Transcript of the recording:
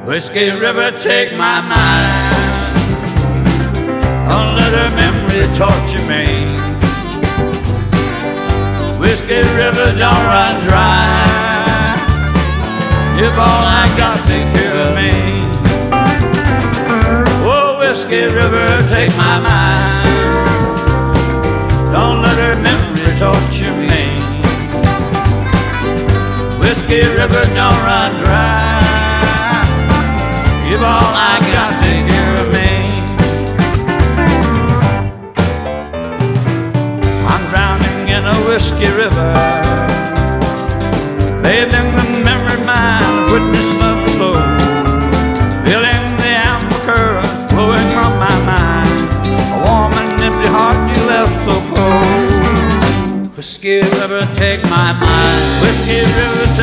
Whiskey River, take my mind. Don't let her memory torture me. Whiskey River, don't run dry. If all I got, take care of me. Oh, Whiskey River, take my mind. Don't let her memory torture me. Whiskey River, don't run dry. Give all I got, take care of me. I'm drowning in a whiskey river, bathing the memory mine, witness of the flow, feeling the amber current flowing from my mind. A warm and empty heart you left so cold. Whiskey River, take my mind. Whiskey River,